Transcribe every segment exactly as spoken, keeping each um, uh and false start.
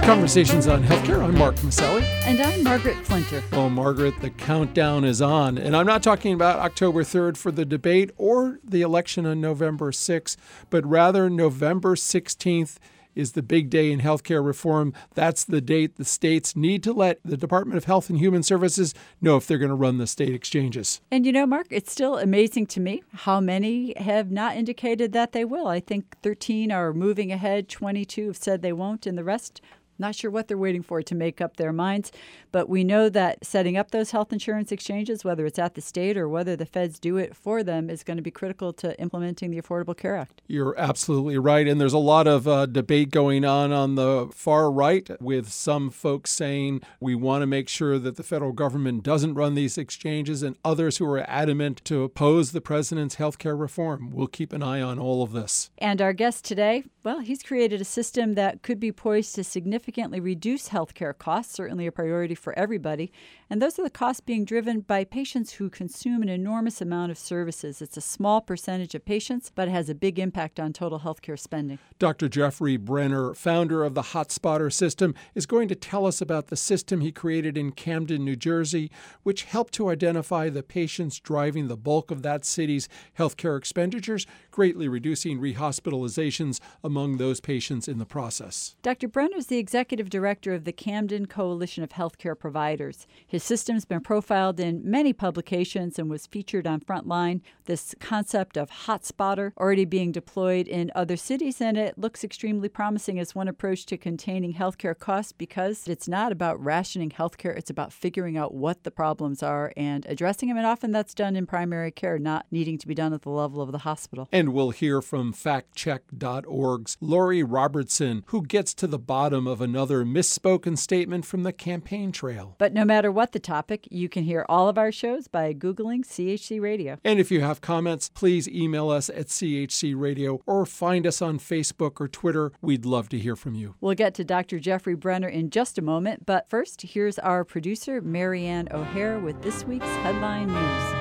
Conversations on Healthcare. I'm Mark Maselli. And I'm Margaret Flinter. Well, Margaret, the countdown is on. And I'm not talking about October third for the debate or the election on November sixth, but rather November sixteenth is the big day in healthcare reform. That's the date the states need to let the Department of Health and Human Services know if they're going to run the state exchanges. And you know, Mark, it's still amazing to me how many have not indicated that they will. I think thirteen are moving ahead, twenty-two have said they won't, and the rest, not sure what they're waiting for to make up their minds. But we know that setting up those health insurance exchanges, whether it's at the state or whether the feds do it for them, is going to be critical to implementing the Affordable Care Act. You're absolutely right. And there's a lot of uh, debate going on on the far right, with some folks saying we want to make sure that the federal government doesn't run these exchanges, and others who are adamant to oppose the president's health care reform. We'll keep an eye on all of this. And our guest today, well, he's created a system that could be poised to significantly reduce health care costs, certainly a priority for everybody. And those are the costs being driven by patients who consume an enormous amount of services. It's a small percentage of patients, but it has a big impact on total health care spending. Doctor Jeffrey Brenner, founder of the HotSpotter system, is going to tell us about the system he created in Camden, New Jersey, which helped to identify the patients driving the bulk of that city's healthcare expenditures, greatly reducing rehospitalizations among those patients in the process. Doctor Brenner is the executive director of the Camden Coalition of Healthcare Providers. His system's been profiled in many publications and was featured on Frontline. This concept of HotSpotter already being deployed in other cities, and it looks extremely promising as one approach to containing healthcare costs, because it's not about rationing healthcare. It's about figuring out what the problems are and addressing them. And often that's done in primary care, not needing to be done at the level of the hospital. And we'll hear from fact check dot org's Lori Robertson, who gets to the bottom of another misspoken statement from the campaign trail. But no matter what the topic, you can hear all of our shows by Googling C H C Radio. And if you have comments, please email us at C H C Radio or find us on Facebook or Twitter. We'd love to hear from you. We'll get to Doctor Jeffrey Brenner in just a moment, but first, here's our producer, Marianne O'Hare, with this week's Headline News.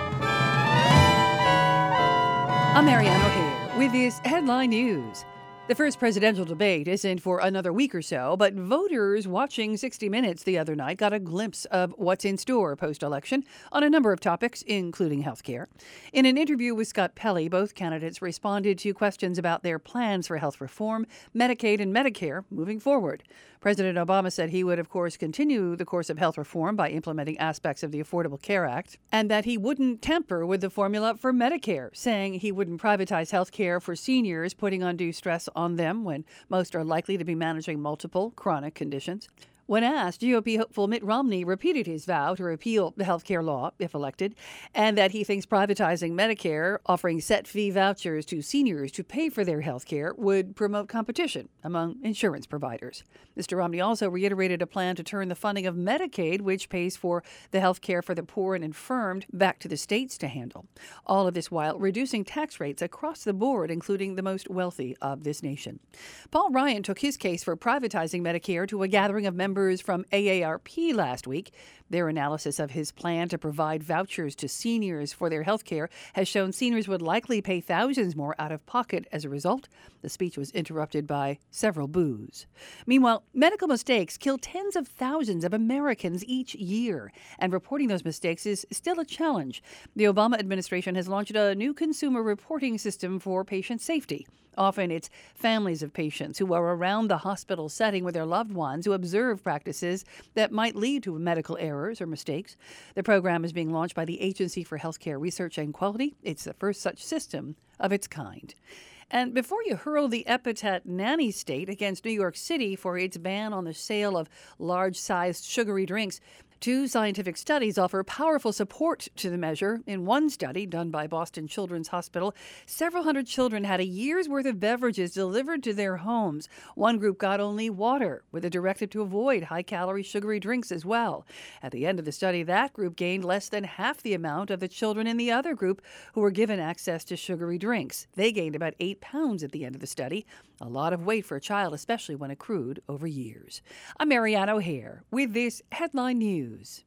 I'm Marianne O'Hare with this Headline News. The first presidential debate isn't for another week or so, but voters watching sixty minutes the other night got a glimpse of what's in store post-election on a number of topics, including health care. In an interview with Scott Pelley, both candidates responded to questions about their plans for health reform, Medicaid, and Medicare moving forward. President Obama said he would, of course, continue the course of health reform by implementing aspects of the Affordable Care Act, and that he wouldn't tamper with the formula for Medicare, saying he wouldn't privatize health care for seniors, putting undue stress on them when most are likely to be managing multiple chronic conditions. When asked, G O P hopeful Mitt Romney repeated his vow to repeal the health care law if elected, and that he thinks privatizing Medicare, offering set-fee vouchers to seniors to pay for their health care, would promote competition among insurance providers. Mister Romney also reiterated a plan to turn the funding of Medicaid, which pays for the health care for the poor and infirmed, back to the states to handle. All of this while reducing tax rates across the board, including the most wealthy of this nation. Paul Ryan took his case for privatizing Medicare to a gathering of members from A A R P last week. Their analysis of his plan to provide vouchers to seniors for their health care has shown seniors would likely pay thousands more out of pocket as a result. The speech was interrupted by several boos. Meanwhile, medical mistakes kill tens of thousands of Americans each year, and reporting those mistakes is still a challenge. The Obama administration has launched a new consumer reporting system for patient safety. Often it's families of patients who are around the hospital setting with their loved ones who observe practices that might lead to medical errors or mistakes. The program is being launched by the Agency for Healthcare Research and Quality. It's the first such system of its kind. And before you hurl the epithet nanny state against New York City for its ban on the sale of large-sized sugary drinks, two scientific studies offer powerful support to the measure. In one study done by Boston Children's Hospital, several hundred children had a year's worth of beverages delivered to their homes. One group got only water, with a directive to avoid high-calorie sugary drinks as well. At the end of the study, that group gained less than half the amount of the children in the other group who were given access to sugary drinks. They gained about eight pounds at the end of the study, a lot of weight for a child, especially when accrued over years. I'm Marianne O'Hare with this Headline News.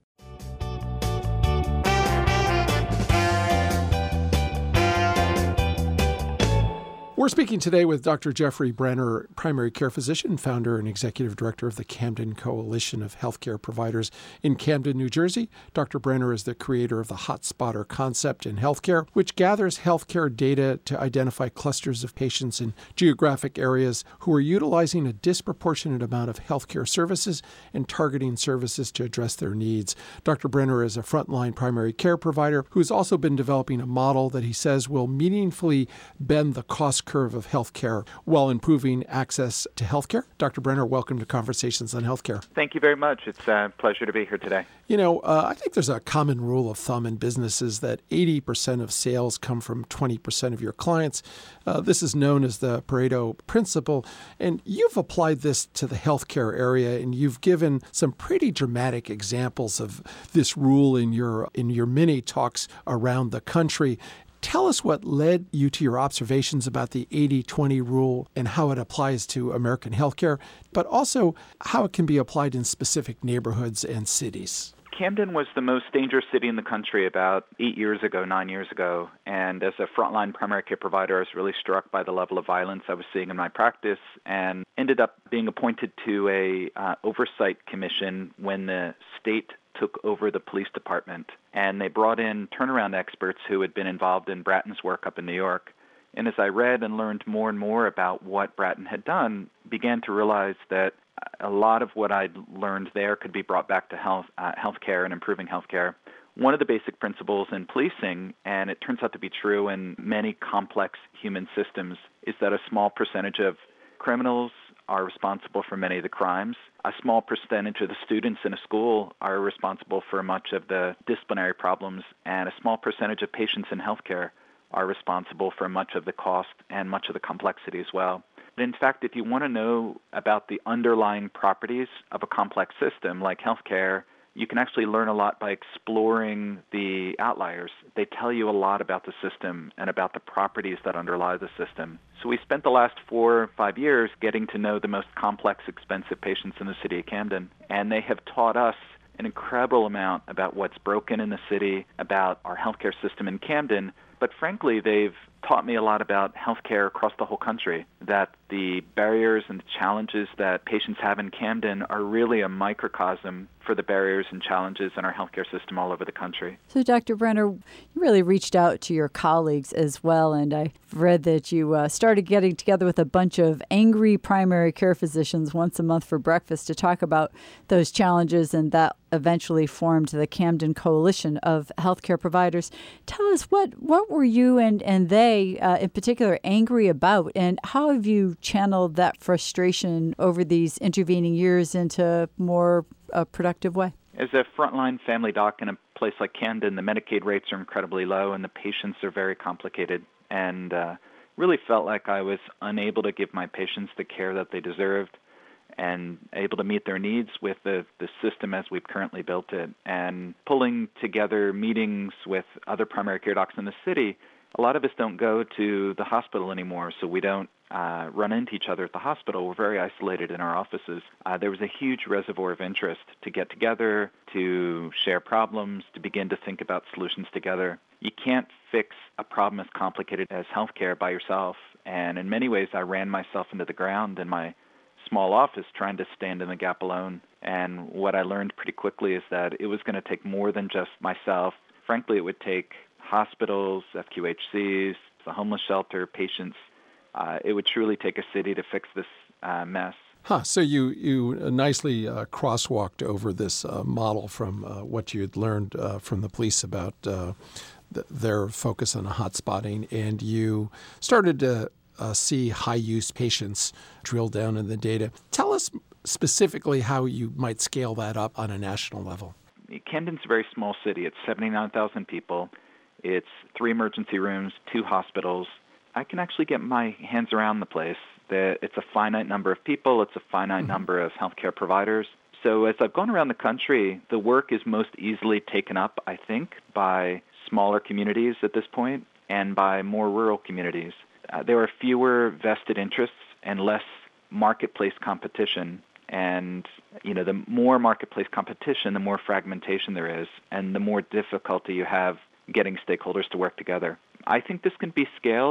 We're speaking today with Doctor Jeffrey Brenner, primary care physician, founder and executive director of the Camden Coalition of Healthcare Providers in Camden, New Jersey. Doctor Brenner is the creator of the Hotspotter concept in healthcare, which gathers healthcare data to identify clusters of patients in geographic areas who are utilizing a disproportionate amount of healthcare services and targeting services to address their needs. Doctor Brenner is a frontline primary care provider who has also been developing a model that he says will meaningfully bend the cost curve of healthcare while improving access to healthcare. Doctor Brenner, welcome to Conversations on Healthcare. Thank you very much. It's a pleasure to be here today. You know, uh, I think there's a common rule of thumb in businesses that eighty percent of sales come from twenty percent of your clients. Uh, this is known as the Pareto principle, and you've applied this to the healthcare area, and you've given some pretty dramatic examples of this rule in your in your many talks around the country. Tell us what led you to your observations about the eighty twenty rule and how it applies to American healthcare, but also how it can be applied in specific neighborhoods and cities. Camden was the most dangerous city in the country about eight years ago, nine years ago. And as a frontline primary care provider, I was really struck by the level of violence I was seeing in my practice and ended up being appointed to a uh, oversight commission when the state took over the police department. And they brought in turnaround experts who had been involved in Bratton's work up in New York. And as I read and learned more and more about what Bratton had done, began to realize that a lot of what I'd learned there could be brought back to health, uh, healthcare and improving healthcare. One of the basic principles in policing, and it turns out to be true in many complex human systems, is that a small percentage of criminals are responsible for many of the crimes. A small percentage of the students in a school are responsible for much of the disciplinary problems, and a small percentage of patients in healthcare are responsible for much of the cost and much of the complexity as well. In fact, if you want to know about the underlying properties of a complex system like healthcare, you can actually learn a lot by exploring the outliers. They tell you a lot about the system and about the properties that underlie the system. So we spent the last four or five years getting to know the most complex, expensive patients in the city of Camden, and they have taught us an incredible amount about what's broken in the city, about our healthcare system in Camden, but frankly, they've taught me a lot about healthcare across the whole country, that the barriers and the challenges that patients have in Camden are really a microcosm for the barriers and challenges in our healthcare system all over the country. So, Doctor Brenner, you really reached out to your colleagues as well, and I read that you uh, started getting together with a bunch of angry primary care physicians once a month for breakfast to talk about those challenges, and that eventually formed the Camden Coalition of Healthcare Providers. Tell us, what, what were you and, and they Uh, in particular, angry about, and how have you channeled that frustration over these intervening years into a more uh, productive way? As a frontline family doc in a place like Camden, the Medicaid rates are incredibly low and the patients are very complicated, and uh, really felt like I was unable to give my patients the care that they deserved and able to meet their needs with the, the system as we've currently built it. And pulling together meetings with other primary care docs in the city, a lot of us don't go to the hospital anymore, so we don't uh, run into each other at the hospital. We're very isolated in our offices. Uh, there was a huge reservoir of interest to get together, to share problems, to begin to think about solutions together. You can't fix a problem as complicated as healthcare by yourself, and in many ways I ran myself into the ground in my small office trying to stand in the gap alone. And what I learned pretty quickly is that it was going to take more than just myself. Frankly, it would take hospitals, F Q H Cs, the homeless shelter, patients. Uh, it would truly take a city to fix this uh, mess. Huh. So you, you nicely uh, crosswalked over this uh, model from uh, what you had learned uh, from the police about uh, th- their focus on hotspotting, and you started to uh, see high-use patients drill down in the data. Tell us specifically how you might scale that up on a national level. Camden's a very small city. It's seventy-nine thousand people. It's three emergency rooms, two hospitals. I can actually get my hands around the place. It's a finite number of people. It's a finite mm-hmm. number of healthcare providers. So as I've gone around the country, the work is most easily taken up, I think, by smaller communities at this point and by more rural communities. Uh, there are fewer vested interests and less marketplace competition. And, you know, the more marketplace competition, the more fragmentation there is, and the more difficulty you have getting stakeholders to work together. I think this can be scaled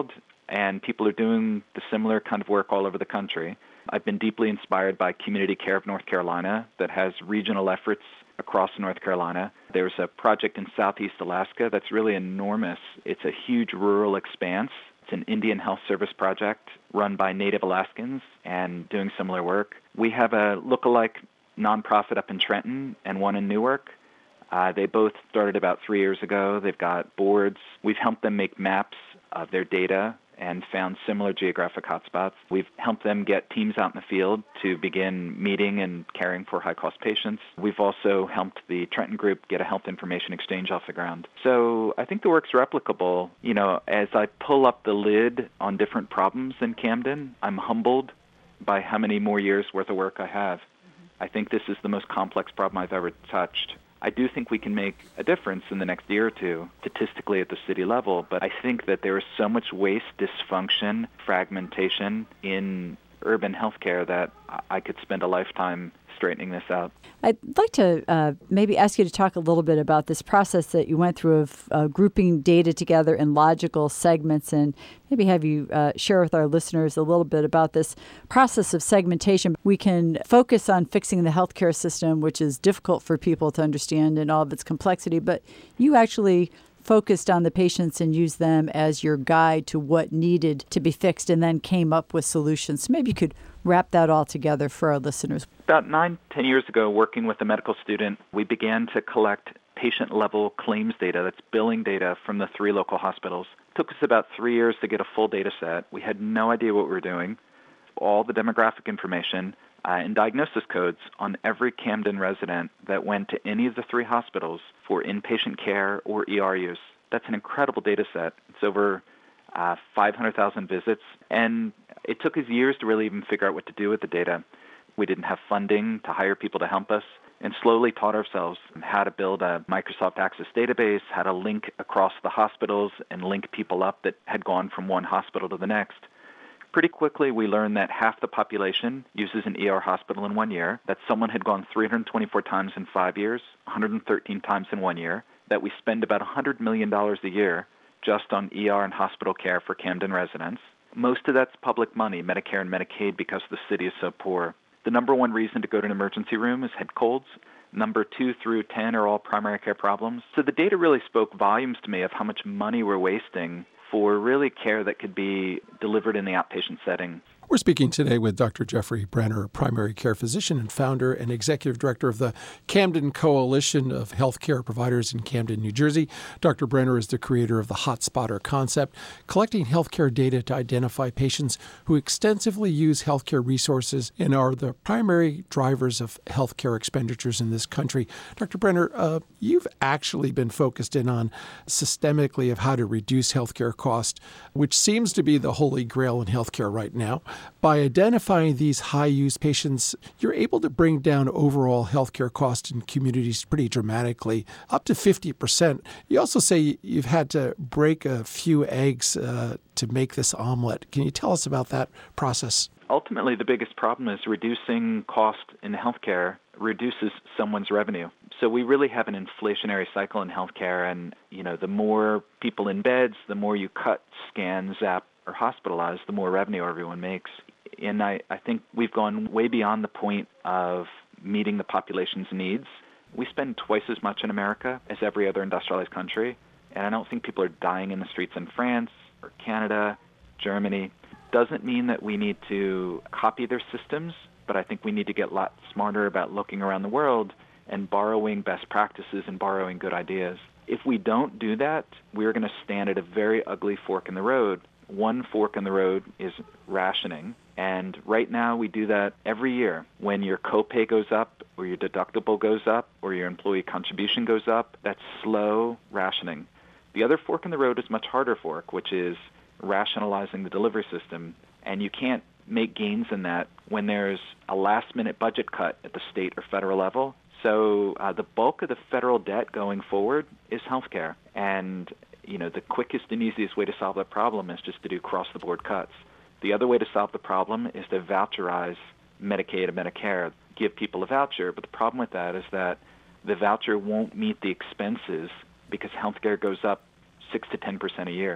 and people are doing the similar kind of work all over the country. I've been deeply inspired by Community Care of North Carolina that has regional efforts across North Carolina. There's a project in Southeast Alaska that's really enormous. It's a huge rural expanse. It's an Indian Health Service project run by Native Alaskans and doing similar work. We have a lookalike nonprofit up in Trenton and one in Newark. Uh, they both started about three years ago. They've got boards. We've helped them make maps of their data and found similar geographic hotspots. We've helped them get teams out in the field to begin meeting and caring for high-cost patients. We've also helped the Trenton Group get a health information exchange off the ground. So I think the work's replicable. You know, as I pull up the lid on different problems in Camden, I'm humbled by how many more years' worth of work I have. Mm-hmm. I think this is the most complex problem I've ever touched. I do think we can make a difference in the next year or two, statistically at the city level, but I think that there is so much waste, dysfunction, fragmentation in urban healthcare that I could spend a lifetime straightening this out. I'd like to uh, maybe ask you to talk a little bit about this process that you went through of uh, grouping data together in logical segments, and maybe have you uh, share with our listeners a little bit about this process of segmentation. We can focus on fixing the healthcare system, which is difficult for people to understand in all of its complexity, but you actually focused on the patients and used them as your guide to what needed to be fixed and then came up with solutions. So maybe you could wrap that all together for our listeners. About nine, ten years ago, working with a medical student, we began to collect patient-level claims data, that's billing data from the three local hospitals. It took us about three years to get a full data set. We had no idea what we were doing. All the demographic information uh, and diagnosis codes on every Camden resident that went to any of the three hospitals for inpatient care or E R use. That's an incredible data set. It's over uh, five hundred thousand visits, and it took us years to really even figure out what to do with the data. We didn't have funding to hire people to help us, and slowly taught ourselves how to build a Microsoft Access database, how to link across the hospitals and link people up that had gone from one hospital to the next. Pretty quickly, we learned that half the population uses an E R hospital in one year, that someone had gone three hundred twenty-four times in five years, one hundred thirteen times in one year, that we spend about one hundred million dollars a year just on E R and hospital care for Camden residents. Most of that's public money, Medicare and Medicaid, because the city is so poor. The number one reason to go to an emergency room is head colds. Number two through ten are all primary care problems. So the data really spoke volumes to me of how much money we're wasting for really care that could be delivered in the outpatient setting. We're speaking today with Doctor Jeffrey Brenner, a primary care physician and founder and executive director of the Camden Coalition of Healthcare Providers in Camden, New Jersey. Doctor Brenner is the creator of the Hotspotter concept, collecting healthcare data to identify patients who extensively use healthcare resources and are the primary drivers of healthcare expenditures in this country. Doctor Brenner, uh, you've actually been focused in on systemically of how to reduce healthcare costs, which seems to be the holy grail in healthcare right now. By identifying these high-use patients, you're able to bring down overall healthcare costs in communities pretty dramatically, up to fifty percent. You also say you've had to break a few eggs uh, to make this omelet. Can you tell us about that process? Ultimately, the biggest problem is reducing cost in healthcare reduces someone's revenue. So we really have an inflationary cycle in healthcare, and you know, the more people in beds, the more you cut, scan, zap, or hospitalized, the more revenue everyone makes. And I, I think we've gone way beyond the point of meeting the population's needs. We spend twice as much in America as every other industrialized country, and I don't think people are dying in the streets in France or Canada, Germany. Doesn't mean that we need to copy their systems, but I think we need to get a lot smarter about looking around the world and borrowing best practices and borrowing good ideas. If we don't do that, we're going to stand at a very ugly fork in the road. One fork in the road is rationing, and right now we do that every year. When your copay goes up, or your deductible goes up, or your employee contribution goes up, that's slow rationing. The other fork in the road is much harder fork, which is rationalizing the delivery system, and you can't make gains in that when there's a last-minute budget cut at the state or federal level. So uh, the bulk of the federal debt going forward is healthcare, and you know, the quickest and easiest way to solve that problem is just to do across-the-board cuts. The other way to solve the problem is to voucherize Medicaid and Medicare, give people a voucher. But the problem with that is that the voucher won't meet the expenses because healthcare goes up six to ten percent a year.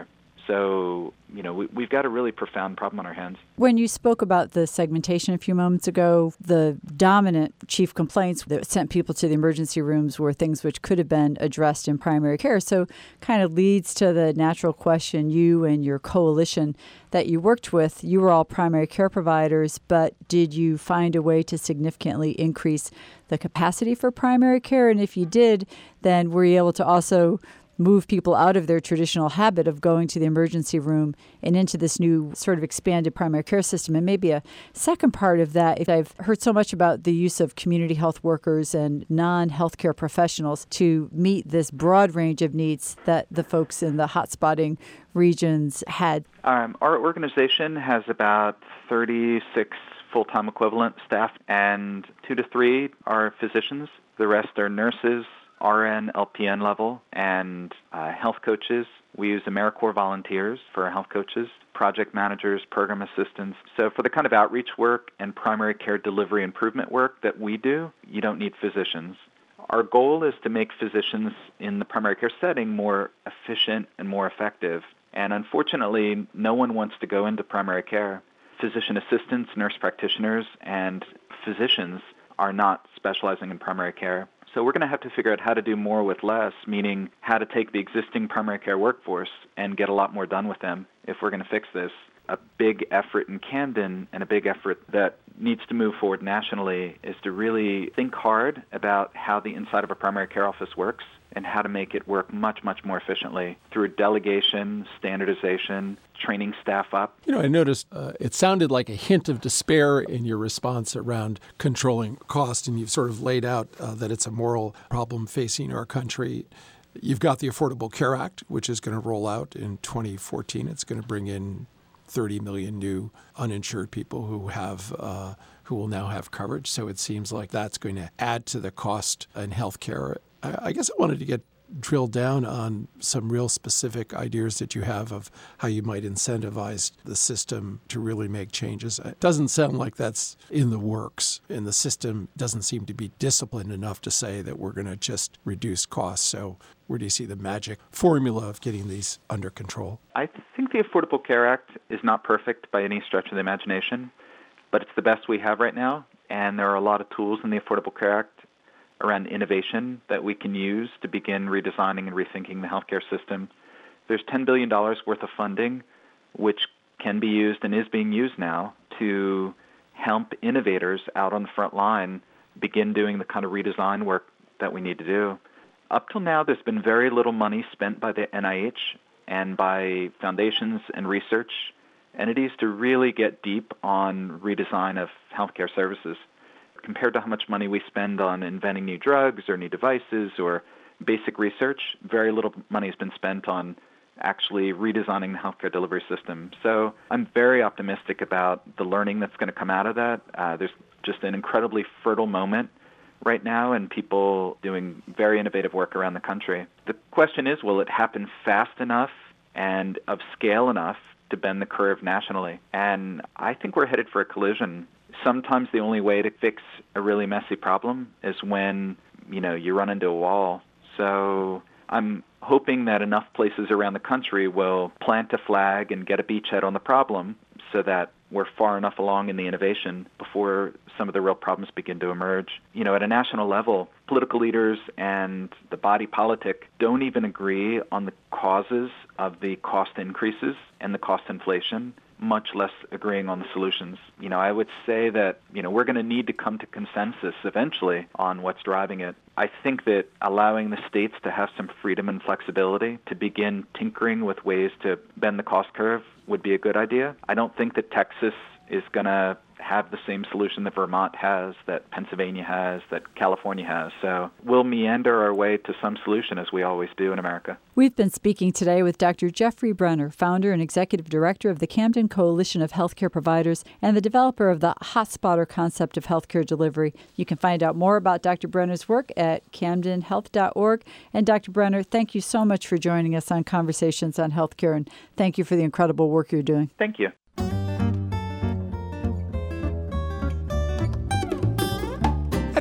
So, you know, we, we've got a really profound problem on our hands. When you spoke about the segmentation a few moments ago, the dominant chief complaints that sent people to the emergency rooms were things which could have been addressed in primary care. So kind of leads to the natural question, you and your coalition that you worked with, you were all primary care providers, but did you find a way to significantly increase the capacity for primary care? And if you did, then were you able to also move people out of their traditional habit of going to the emergency room and into this new sort of expanded primary care system? And maybe a second part of that, if I've heard so much about the use of community health workers and non-healthcare professionals to meet this broad range of needs that the folks in the hotspotting regions had. Um, our organization has about thirty-six full-time equivalent staff, and two to three are physicians. The rest are nurses, R N, L P N level, and uh, health coaches. We use AmeriCorps volunteers for our health coaches, project managers, program assistants. So for the kind of outreach work and primary care delivery improvement work that we do, you don't need physicians. Our goal is to make physicians in the primary care setting more efficient and more effective. And unfortunately, no one wants to go into primary care. Physician assistants, nurse practitioners, and physicians are not specializing in primary care. So we're going to have to figure out how to do more with less, meaning how to take the existing primary care workforce and get a lot more done with them if we're going to fix this. A big effort in Camden and a big effort that needs to move forward nationally is to really think hard about how the inside of a primary care office works and how to make it work much, much more efficiently through delegation, standardization, training staff up. You know, I noticed uh, it sounded like a hint of despair in your response around controlling cost, and you've sort of laid out uh, that it's a moral problem facing our country. You've got the Affordable Care Act, which is going to roll out in twenty fourteen. It's going to bring in thirty million new uninsured people who have uh, who will now have coverage. So it seems like that's going to add to the cost in healthcare. I, I guess I wanted to get drilled down on some real specific ideas that you have of how you might incentivize the system to really make changes. It doesn't sound like that's in the works, and the system doesn't seem to be disciplined enough to say that we're going to just reduce costs. So where do you see the magic formula of getting these under control? I think the Affordable Care Act is not perfect by any stretch of the imagination, but it's the best we have right now, and there are a lot of tools in the Affordable Care Act around innovation that we can use to begin redesigning and rethinking the healthcare system. There's ten billion dollars worth of funding, which can be used and is being used now to help innovators out on the front line begin doing the kind of redesign work that we need to do. Up till now, there's been very little money spent by the N I H and by foundations and research entities to really get deep on redesign of healthcare services. Compared to how much money we spend on inventing new drugs or new devices or basic research, very little money has been spent on actually redesigning the healthcare delivery system. So I'm very optimistic about the learning that's going to come out of that. Uh, there's just an incredibly fertile moment right now and people doing very innovative work around the country. The question is, will it happen fast enough and of scale enough to bend the curve nationally? And I think we're headed for a collision. Sometimes the only way to fix a really messy problem is when, you know, you run into a wall. So I'm hoping that enough places around the country will plant a flag and get a beachhead on the problem so that we're far enough along in the innovation before some of the real problems begin to emerge. You know, at a national level, political leaders and the body politic don't even agree on the causes of the cost increases and the cost inflation, much less agreeing on the solutions. You know, I would say that, you know, we're going to need to come to consensus eventually on what's driving it. I think that allowing the states to have some freedom and flexibility to begin tinkering with ways to bend the cost curve would be a good idea. I don't think that Texas is going to have the same solution that Vermont has, that Pennsylvania has, that California has. So we'll meander our way to some solution, as we always do in America. We've been speaking today with Doctor Jeffrey Brenner, founder and executive director of the Camden Coalition of Healthcare Providers and the developer of the Hotspotter concept of healthcare delivery. You can find out more about Doctor Brenner's work at camden health dot org. And Doctor Brenner, thank you so much for joining us on Conversations on Healthcare, and thank you for the incredible work you're doing. Thank you. At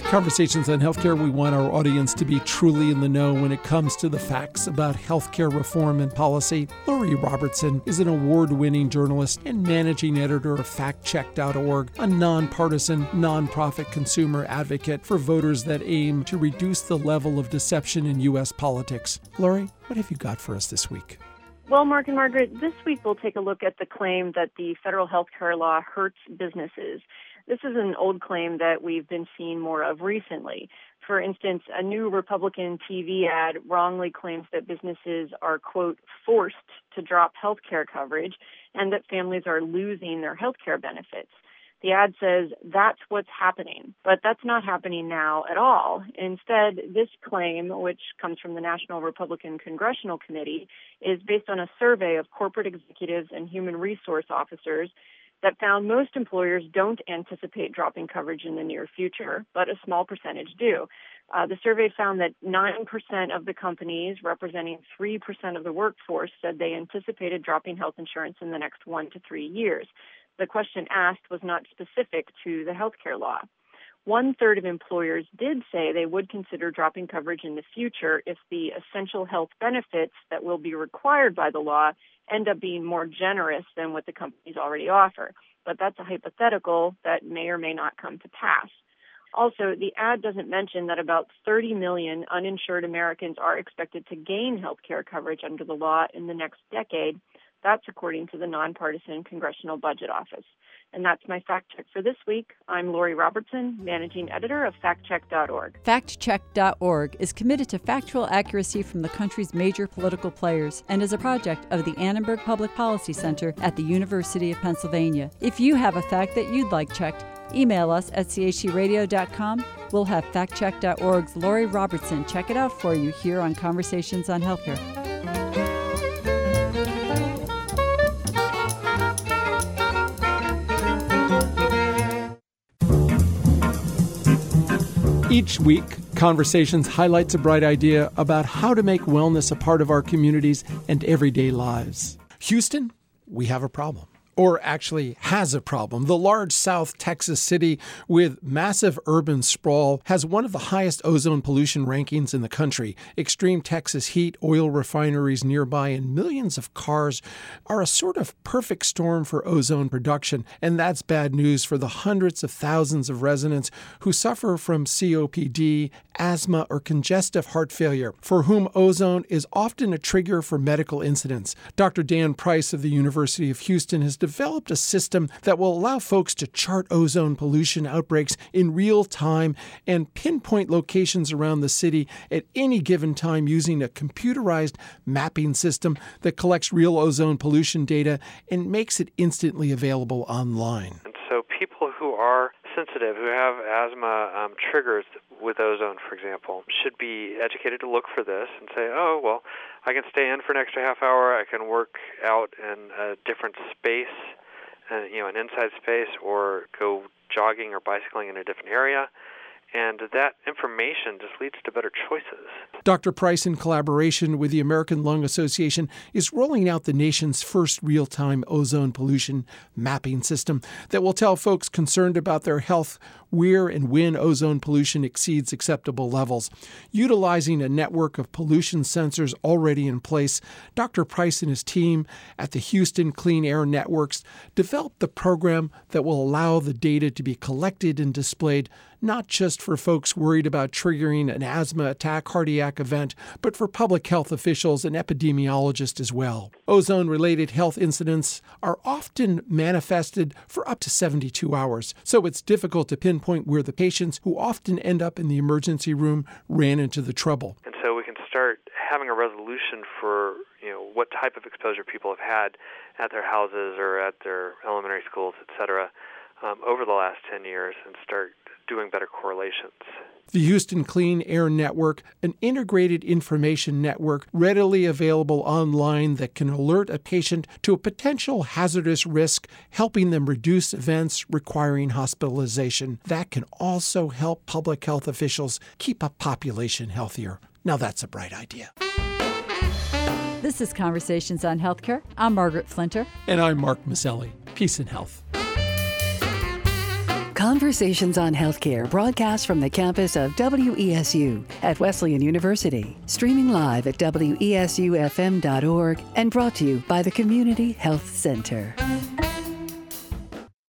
At Conversations on Healthcare, we want our audience to be truly in the know when it comes to the facts about healthcare reform and policy. Lori Robertson is an award-winning journalist and managing editor of fact check dot org, a nonpartisan, nonprofit consumer advocate for voters that aim to reduce the level of deception in U S politics. Lori, what have you got for us this week? Well, Mark and Margaret, this week we'll take a look at the claim that the federal health care law hurts businesses. This is an old claim that we've been seeing more of recently. For instance, a new Republican T V ad wrongly claims that businesses are, quote, forced to drop health care coverage and that families are losing their health care benefits. The ad says that's what's happening, but that's not happening now at all. Instead, this claim, which comes from the National Republican Congressional Committee, is based on a survey of corporate executives and human resource officers that found most employers don't anticipate dropping coverage in the near future, but a small percentage do. Uh, the survey found that nine percent of the companies, representing three percent of the workforce, said they anticipated dropping health insurance in the next one to three years. The question asked was not specific to the healthcare law. One-third of employers did say they would consider dropping coverage in the future if the essential health benefits that will be required by the law end up being more generous than what the companies already offer. But that's a hypothetical that may or may not come to pass. Also, the ad doesn't mention that about thirty million uninsured Americans are expected to gain health care coverage under the law in the next decade. That's according to the nonpartisan Congressional Budget Office. And that's my fact check for this week. I'm Lori Robertson, managing editor of fact check dot org. fact check dot org is committed to factual accuracy from the country's major political players and is a project of the Annenberg Public Policy Center at the University of Pennsylvania. If you have a fact that you'd like checked, email us at c h c radio dot com. We'll have fact check dot org's Lori Robertson check it out for you here on Conversations on Healthcare. Each week, Conversations highlights a bright idea about how to make wellness a part of our communities and everyday lives. Houston, we have a problem. Or actually has a problem. The large South Texas city with massive urban sprawl has one of the highest ozone pollution rankings in the country. Extreme Texas heat, oil refineries nearby, and millions of cars are a sort of perfect storm for ozone production. And that's bad news for the hundreds of thousands of residents who suffer from C O P D, asthma, or congestive heart failure, for whom ozone is often a trigger for medical incidents. Doctor Dan Price of the University of Houston has developed a system that will allow folks to chart ozone pollution outbreaks in real time and pinpoint locations around the city at any given time using a computerized mapping system that collects real ozone pollution data and makes it instantly available online. And so people who are sensitive, who have asthma um, triggers with ozone, for example, should be educated to look for this and say, oh, well, I can stay in for an extra half hour, I can work out in a different space, uh, you know, an inside space, or go jogging or bicycling in a different area. And that information just leads to better choices. Doctor Price, in collaboration with the American Lung Association, is rolling out the nation's first real-time ozone pollution mapping system that will tell folks concerned about their health where and when ozone pollution exceeds acceptable levels. Utilizing a network of pollution sensors already in place, Doctor Price and his team at the Houston Clean Air Networks developed the program that will allow the data to be collected and displayed not just for folks worried about triggering an asthma attack cardiac event, but for public health officials and epidemiologists as well. Ozone-related health incidents are often manifested for up to seventy-two hours, so it's difficult to pinpoint where the patients who often end up in the emergency room ran into the trouble. And so we can start having a resolution for, you know, what type of exposure people have had at their houses or at their elementary schools, et cetera, um, over the last ten years, and start doing better correlations. The Houston Clean Air Network, an integrated information network readily available online that can alert a patient to a potential hazardous risk, helping them reduce events requiring hospitalization. That can also help public health officials keep a population healthier. Now that's a bright idea. This is Conversations on Healthcare. I'm Margaret Flinter. And I'm Mark Maselli. Peace and health. Conversations on Healthcare broadcast from the campus of W E S U at Wesleyan University. Streaming live at W E S U F M dot org and brought to you by the Community Health Center.